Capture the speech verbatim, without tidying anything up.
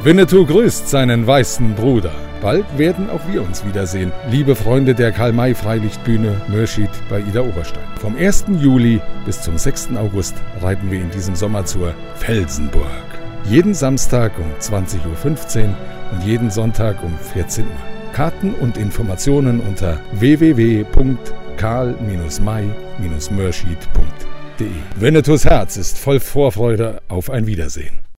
Winnetou grüßt seinen weißen Bruder. Bald werden auch wir uns wiedersehen, liebe Freunde der Karl-May-Freilichtbühne Mörschid bei Idar-Oberstein. Vom ersten Juli bis zum sechsten August reiten wir in diesem Sommer zur Felsenburg. Jeden Samstag um zwanzig Uhr fünfzehn und jeden Sonntag um vierzehn Uhr. Karten und Informationen unter w w w punkt karl may mörschid punkt de. Winnetous Herz ist voll Vorfreude auf ein Wiedersehen.